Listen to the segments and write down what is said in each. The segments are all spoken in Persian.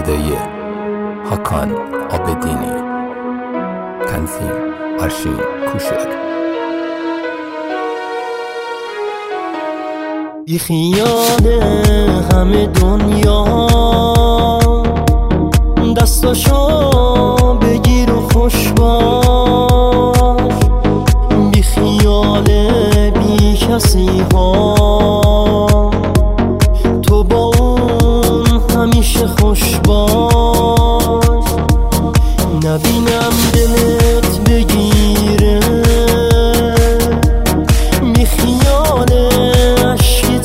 صدای هاکان عابدینی، تنظیم آرشین کوشک. بی خیال همه دنیا دستاشو بگیر و خوش باش، بی خیال بی کسی ها تو با اون همیشه خوش باش. نبینم دلت بگیره بی خیال عشق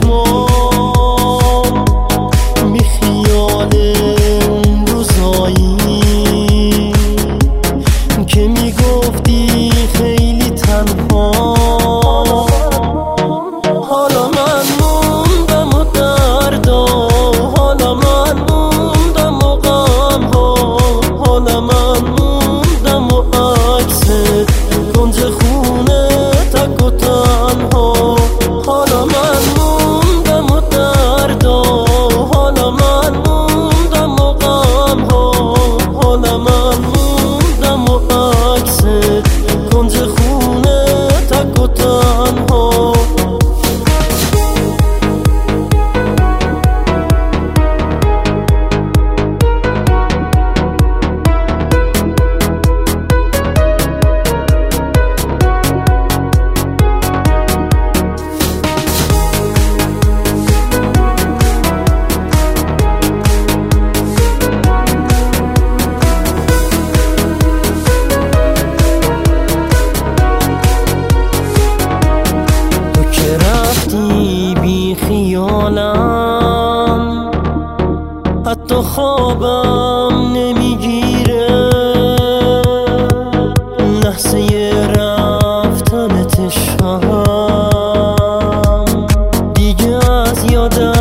چشمام، بی خیال اون روزایی که میگفتی خیلی تنها. حالا من موندم و دردا، حالا من موندم و غم ها، حالا من موندم و عکست کنج خونه تک و تنها. حالا من موندم و دردا، حالا من موندم و غم ها، حالا من موندم و عکست کنج خونه تک و تنها. بی خیالم حتی خوابم نمیگیره، لحظه رفتنت شم دیگه از یادم